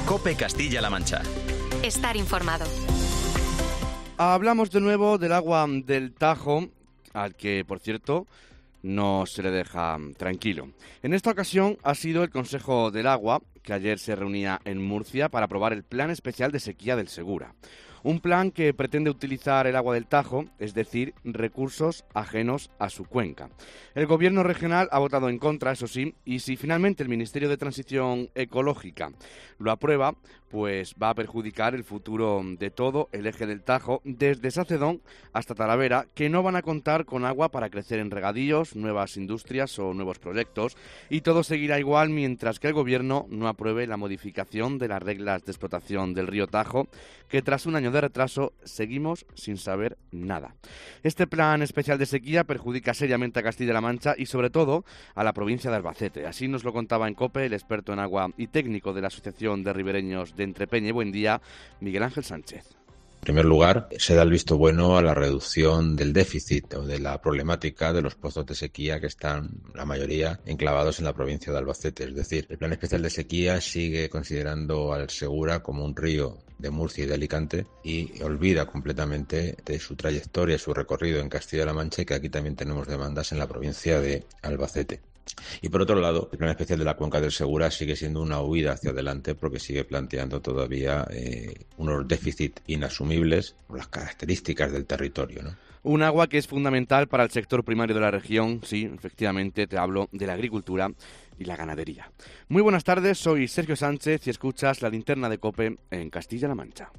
COPE Castilla-La Mancha. Estar informado. Hablamos de nuevo del agua del Tajo, al que, por cierto, no se le deja tranquilo. En esta ocasión ha sido el Consejo del Agua, que ayer se reunía en Murcia para aprobar el Plan Especial de Sequía del Segura. Un plan que pretende utilizar el agua del Tajo, es decir, recursos ajenos a su cuenca. El Gobierno regional ha votado en contra, eso sí, y si finalmente el Ministerio de Transición Ecológica lo aprueba, pues va a perjudicar el futuro de todo el eje del Tajo, desde Sacedón hasta Talavera, que no van a contar con agua para crecer en regadíos, nuevas industrias o nuevos proyectos, y todo seguirá igual mientras que el Gobierno no apruebe la modificación de las reglas de explotación del río Tajo, que tras un año de retraso seguimos sin saber nada. Este plan especial de sequía perjudica seriamente a Castilla-La Mancha y sobre todo a la provincia de Albacete. Así nos lo contaba en COPE el experto en agua y técnico de la Asociación de Ribereños de Entrepeña y Buendía, Miguel Ángel Sánchez. En primer lugar, se da el visto bueno a la reducción del déficit o de la problemática de los pozos de sequía que están, la mayoría, enclavados en la provincia de Albacete. Es decir, el Plan Especial de Sequía sigue considerando al Segura como un río de Murcia y de Alicante y olvida completamente de su trayectoria, su recorrido en Castilla-La Mancha y que aquí también tenemos demandas en la provincia de Albacete. Y por otro lado, el Plan Especial de la Cuenca del Segura sigue siendo una huida hacia adelante porque sigue planteando todavía unos déficits inasumibles por las características del territorio, ¿no? Un agua que es fundamental para el sector primario de la región, sí, efectivamente, te hablo de la agricultura y la ganadería. Muy buenas tardes, soy Sergio Sánchez y escuchas la linterna de COPE en Castilla-La Mancha.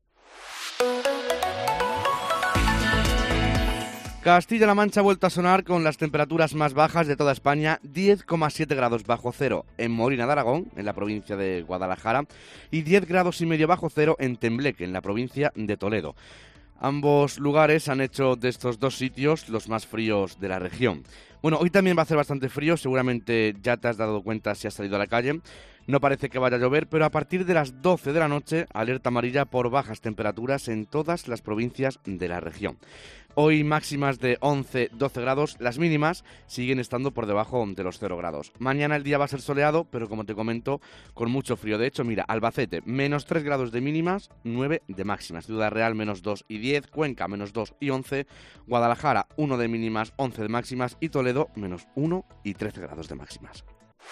Castilla-La Mancha ha vuelto a sonar con las temperaturas más bajas de toda España, 10,7 grados bajo cero en Molina de Aragón, en la provincia de Guadalajara, y 10 grados y medio bajo cero en Tembleque, en la provincia de Toledo. Ambos lugares han hecho de estos dos sitios los más fríos de la región. Bueno, hoy también va a hacer bastante frío, seguramente ya te has dado cuenta si has salido a la calle. No parece que vaya a llover, pero a partir de las 12 de la noche, alerta amarilla por bajas temperaturas en todas las provincias de la región. Hoy máximas de 11-12 grados, las mínimas siguen estando por debajo de los 0 grados. Mañana el día va a ser soleado, pero como te comento, con mucho frío. De hecho, mira, Albacete, menos 3 grados de mínimas, 9 de máximas. Ciudad Real, menos 2 y 10. Cuenca, menos 2 y 11. Guadalajara, 1 de mínimas, 11 de máximas. Y Toledo, menos 1 y 13 grados de máximas.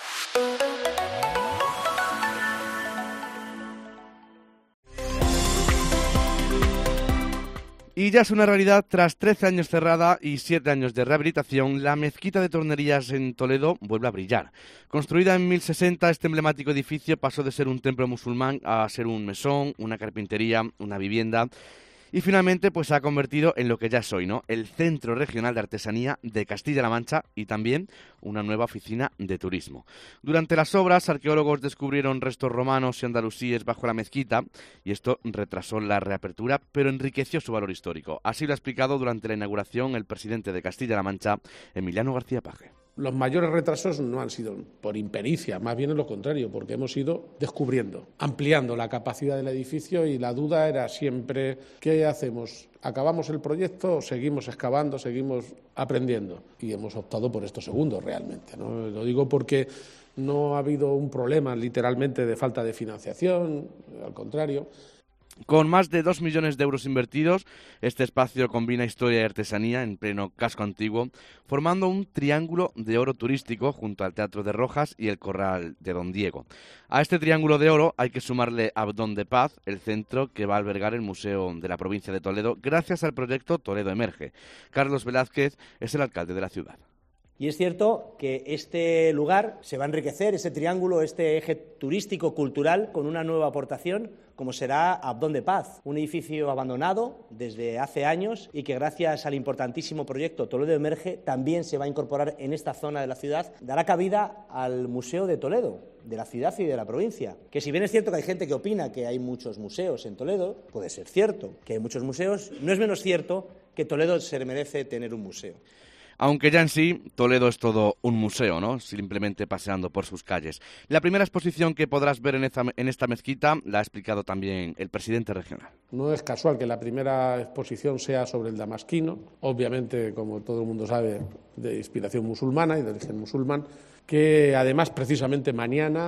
Y ya es una realidad, tras 13 años cerrada y 7 años de rehabilitación, la mezquita de Tornerías en Toledo vuelve a brillar. Construida en 1060, este emblemático edificio pasó de ser un templo musulmán a ser un mesón, una carpintería, una vivienda. Y finalmente pues se ha convertido en lo que ya es hoy, ¿no? El Centro Regional de Artesanía de Castilla-La Mancha y también una nueva oficina de turismo. Durante las obras, arqueólogos descubrieron restos romanos y andalusíes bajo la mezquita y esto retrasó la reapertura, pero enriqueció su valor histórico. Así lo ha explicado durante la inauguración el presidente de Castilla-La Mancha, Emiliano García Paje. Los mayores retrasos no han sido por impericia, más bien es lo contrario, porque hemos ido descubriendo, ampliando la capacidad del edificio y la duda era siempre, ¿qué hacemos? ¿Acabamos el proyecto o seguimos excavando, seguimos aprendiendo? Y hemos optado por esto segundo realmente, ¿no? Lo digo porque no ha habido un problema literalmente de falta de financiación, al contrario. Con más de 2 millones de euros invertidos, este espacio combina historia y artesanía en pleno casco antiguo, formando un triángulo de oro turístico junto al Teatro de Rojas y el Corral de Don Diego. A este triángulo de oro hay que sumarle Abdón de Paz, el centro que va a albergar el Museo de la provincia de Toledo, gracias al proyecto Toledo Emerge. Carlos Velázquez es el alcalde de la ciudad. Y es cierto que este lugar se va a enriquecer, ese triángulo, este eje turístico-cultural, con una nueva aportación, como será Abdón de Paz, un edificio abandonado desde hace años y que gracias al importantísimo proyecto Toledo Emerge también se va a incorporar en esta zona de la ciudad, dará cabida al Museo de Toledo, de la ciudad y de la provincia. Que si bien es cierto que hay gente que opina que hay muchos museos en Toledo, puede ser cierto que hay muchos museos, no es menos cierto que Toledo se merece tener un museo. Aunque ya en sí, Toledo es todo un museo, ¿no? Simplemente paseando por sus calles. La primera exposición que podrás ver en esta mezquita la ha explicado también el presidente regional. No es casual que la primera exposición sea sobre el damasquino, obviamente, como todo el mundo sabe, de inspiración musulmana y de origen musulmán, que además precisamente mañana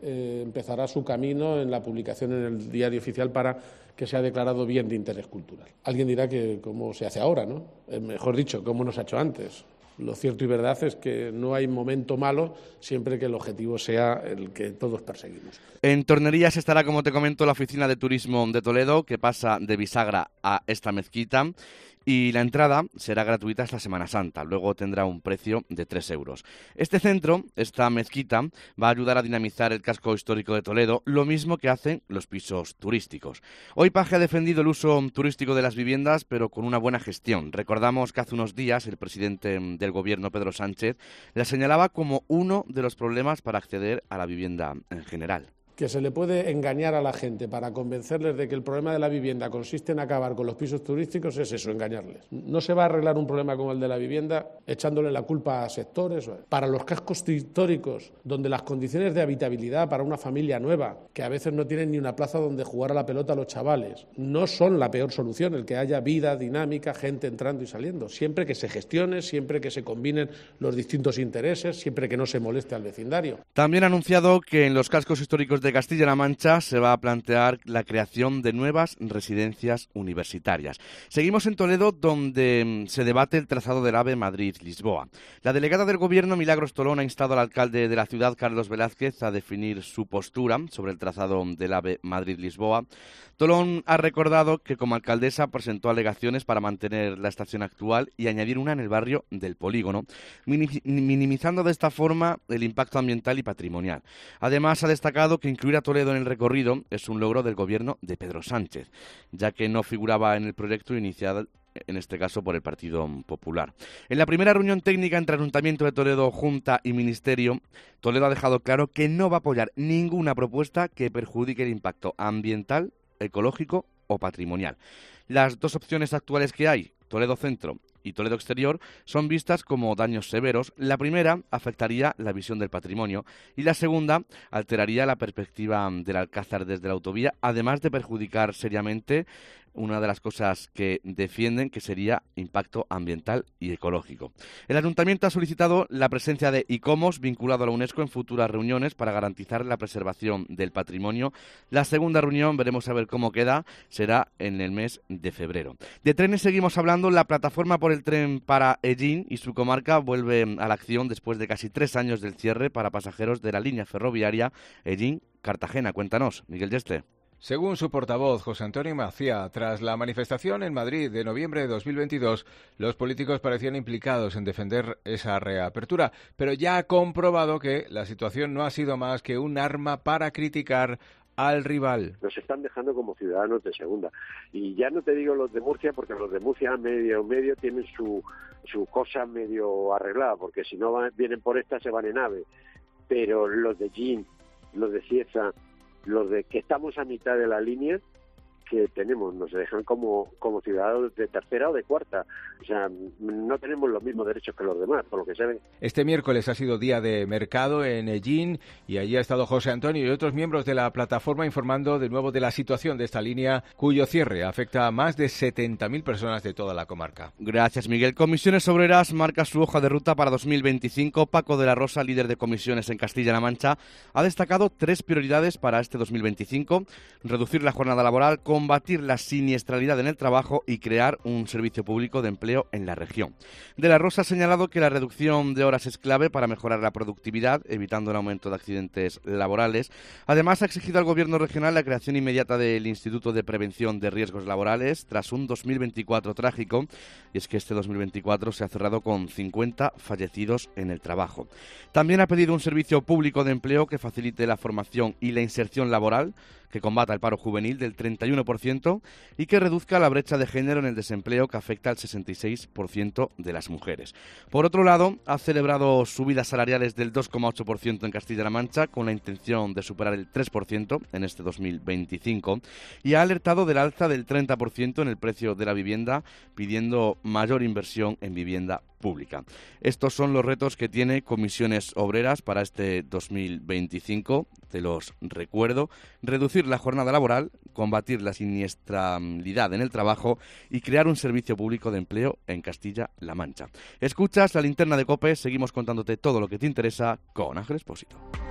empezará su camino en la publicación en el Diario Oficial para que sea declarado bien de interés cultural. Alguien dirá que cómo se hace ahora, ¿no? Mejor dicho, cómo no se ha hecho antes. Lo cierto y verdad es que no hay momento malo siempre que el objetivo sea el que todos perseguimos. En Tornerías estará, como te comento, la Oficina de Turismo de Toledo, que pasa de bisagra a esta mezquita. Y la entrada será gratuita hasta Semana Santa, luego tendrá un precio de 3 euros. Este centro, esta mezquita, va a ayudar a dinamizar el casco histórico de Toledo, lo mismo que hacen los pisos turísticos. Hoy Paje ha defendido el uso turístico de las viviendas, pero con una buena gestión. Recordamos que hace unos días el presidente del Gobierno, Pedro Sánchez, la señalaba como uno de los problemas para acceder a la vivienda en general. Que se le puede engañar a la gente para convencerles de que el problema de la vivienda consiste en acabar con los pisos turísticos, es eso, engañarles. No se va a arreglar un problema como el de la vivienda echándole la culpa a sectores. Para los cascos históricos, donde las condiciones de habitabilidad para una familia nueva, que a veces no tienen ni una plaza donde jugar a la pelota a los chavales, no son la peor solución, el que haya vida dinámica, gente entrando y saliendo, siempre que se gestione, siempre que se combinen los distintos intereses, siempre que no se moleste al vecindario. También ha anunciado que en los cascos históricos de Castilla-La Mancha se va a plantear la creación de nuevas residencias universitarias. Seguimos en Toledo, donde se debate el trazado del AVE Madrid-Lisboa. La delegada del Gobierno, Milagros Tolón, ha instado al alcalde de la ciudad, Carlos Velázquez, a definir su postura sobre el trazado del AVE Madrid-Lisboa. Tolón ha recordado que como alcaldesa presentó alegaciones para mantener la estación actual y añadir una en el barrio del Polígono, minimizando de esta forma el impacto ambiental y patrimonial. Además, ha destacado que incluir a Toledo en el recorrido es un logro del gobierno de Pedro Sánchez, ya que no figuraba en el proyecto iniciado, en este caso por el Partido Popular. En la primera reunión técnica entre Ayuntamiento de Toledo, Junta y Ministerio, Toledo ha dejado claro que no va a apoyar ninguna propuesta que perjudique el impacto ambiental, ecológico o patrimonial. Las dos opciones actuales que hay, Toledo Centro y Toledo Exterior, son vistas como daños severos. La primera afectaría la visión del patrimonio y la segunda alteraría la perspectiva del Alcázar desde la autovía, además de perjudicar seriamente una de las cosas que defienden, que sería impacto ambiental y ecológico. El Ayuntamiento ha solicitado la presencia de ICOMOS vinculado a la UNESCO en futuras reuniones para garantizar la preservación del patrimonio. La segunda reunión, veremos a ver cómo queda, será en el mes de febrero. De trenes seguimos hablando. La plataforma por el tren para Ellín y su comarca vuelve a la acción después de casi 3 años del cierre para pasajeros de la línea ferroviaria Ellín-Cartagena. Cuéntanos, Miguel Yeste. Según su portavoz, José Antonio Macía, tras la manifestación en Madrid de noviembre de 2022, los políticos parecían implicados en defender esa reapertura, pero ya ha comprobado que la situación no ha sido más que un arma para criticar al rival. Nos están dejando como ciudadanos de segunda. Y ya no te digo los de Murcia, porque los de Murcia medio tienen su cosa medio arreglada, porque si no vienen por esta se van en AVE. Pero los de Ellín, los de Cieza, los de que estamos a mitad de la línea que tenemos, nos dejan como ciudadanos de tercera o de cuarta. O sea, no tenemos los mismos derechos que los demás, por lo que se ve. Este miércoles ha sido día de mercado en Ellín y allí ha estado José Antonio y otros miembros de la plataforma informando de nuevo de la situación de esta línea, cuyo cierre afecta a más de 70.000 personas de toda la comarca. Gracias, Miguel. Comisiones Obreras marca su hoja de ruta para 2025. Paco de la Rosa, líder de comisiones en Castilla-La Mancha, ha destacado 3 prioridades para este 2025: reducir la jornada laboral, combatir la siniestralidad en el trabajo y crear un servicio público de empleo en la región. De la Rosa ha señalado que la reducción de horas es clave para mejorar la productividad, evitando el aumento de accidentes laborales. Además, ha exigido al Gobierno regional la creación inmediata del Instituto de Prevención de Riesgos Laborales tras un 2024 trágico, y es que este 2024 se ha cerrado con 50 fallecidos en el trabajo. También ha pedido un servicio público de empleo que facilite la formación y la inserción laboral, que combata el paro juvenil del 31% y que reduzca la brecha de género en el desempleo, que afecta al 66% de las mujeres. Por otro lado, ha celebrado subidas salariales del 2,8% en Castilla-La Mancha, con la intención de superar el 3% en este 2025, y ha alertado del alza del 30% en el precio de la vivienda, pidiendo mayor inversión en vivienda pública. Estos son los retos que tiene Comisiones Obreras para este 2025. Te los recuerdo: reducir la jornada laboral, combatir la siniestralidad en el trabajo y crear un servicio público de empleo en Castilla-La Mancha. Escuchas la linterna de COPE, seguimos contándote todo lo que te interesa con Ángel Expósito.